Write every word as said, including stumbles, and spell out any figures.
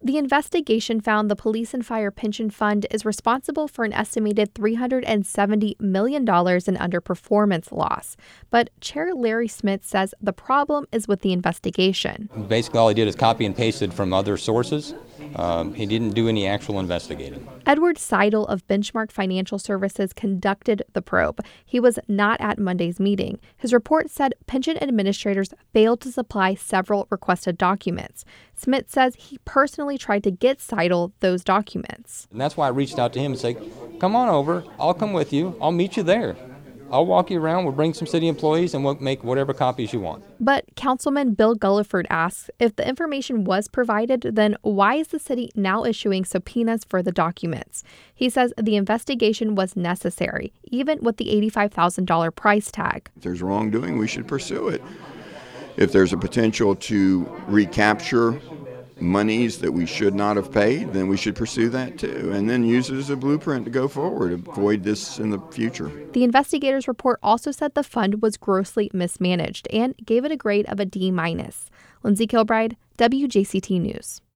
The investigation found the Police and Fire Pension Fund is responsible for an estimated three hundred seventy million dollars in underperformance loss. But Chair Larry Smith says the problem is with the investigation. Basically, all he did is copy and pasted from other sources. Um, he didn't do any actual investigating. Edward Seidel of Benchmark Financial Services conducted the probe. He was not at Monday's meeting. His report said pension administrators failed to supply several requested documents. Smith says he personally tried to get Seidel those documents. And that's why I reached out to him and said, come on over. I'll come with you. I'll meet you there. I'll walk you around. We'll bring some city employees and we'll make whatever copies you want. But Councilman Bill Gulliford asks, if the information was provided, then why is the city now issuing subpoenas for the documents? He says the investigation was necessary, even with the eighty-five thousand dollars price tag. If there's wrongdoing, we should pursue it. If there's a potential to recapture monies that we should not have paid, then we should pursue that too, and then use it as a blueprint to go forward, avoid this in the future. The investigators' report also said the fund was grossly mismanaged and gave it a grade of a D minus. Lindsay Kilbride, W J C T News.